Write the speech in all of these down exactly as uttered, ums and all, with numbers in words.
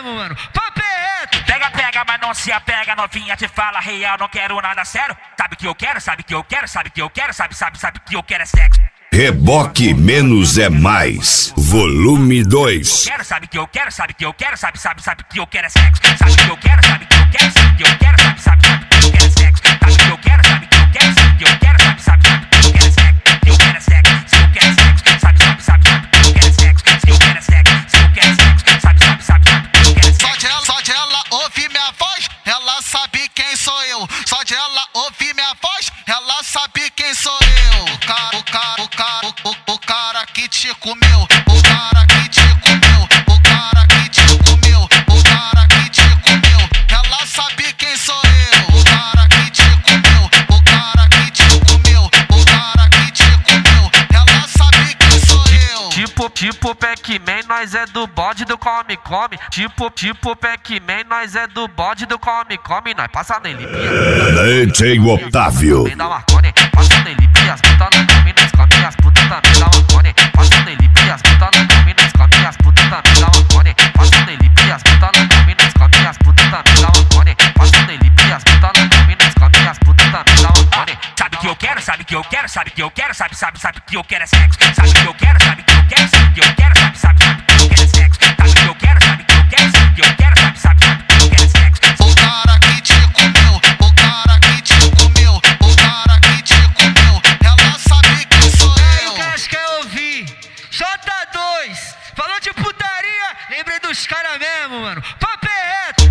mesmo, mano. Papo é reto. Pega, pega, mas não se apega, novinha te fala real, não quero nada sério. Sabe que eu quero, sabe que eu quero, sabe que eu quero, sabe, sabe, sabe que eu quero é sexo. Reboque Menos é Mais, volume dois. Quero, sabe que eu quero, sabe que eu quero, sabe, sabe, sabe que eu quero é sexo. Sabe que eu quero, sabe que eu quero, sabe que eu quero, sabe, sabe, sabe que eu quero é sexo. Sabe que eu quero, sabe que eu quero, sabe que eu quero, sabe, sabe, sabe que eu quero é sexo. Que eu quero é sexo, se eu quero é sexo, sabe, sabe, sabe, sabe que eu quero é sexo. Se eu quero é sexo, se eu quero é sexo, sabe, sabe, sabe, sabe que eu quero é sexo. Só de ela, só de ela ouvir minha voz, ela sabe quem sou eu. Só de ela ouvir minha voz, ela sabe quem sou eu. O cara, o cara, o cara, o, o, o cara que te comeu, o cara que te comeu, o cara que te comeu, o cara que te comeu, ela sabe quem sou eu. O cara que te comeu, o cara que te comeu, o cara que te comeu, ela sabe quem sou eu. Tipo, tipo Pac-Man, nós é do bode do come-come. Tipo, tipo Pac-Man, nós é do bode do come-come. Nós passa nele, D J Otávio. Também dá Marconi, passa nele, as putas não come, nós come, as putas também dá Marconi. Passa nele, as putas não come, nós come, as putas também dá Marconi. Passa nele, as putas não come, nós come, as putas também dá Marconi. Passa nele, as putas não come, nós come, as putas também dá Marconi. Sabe que eu quero, sabe que eu quero, sabe que eu quero, sabe, sabe, sabe que eu quero é sexo. Sabe que eu quero, sabe que eu quero, sabe que eu quero, sabe, sabe, sabe que eu quero é sexo. Sabe que eu quero, sabe que eu quero, sabe que eu quero, sabe, sabe, sabe que eu quero é sexo. O cara que te comeu, o cara que te comeu, o cara que te comeu, ela sabe quem sou Aí eu. o cara quer ouvir. J dois. Falou de putaria, lembrei dos caras mesmo, mano. Papo é reto.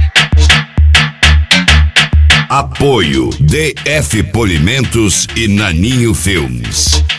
Apoio D F Polimentos e Naninho Filmes.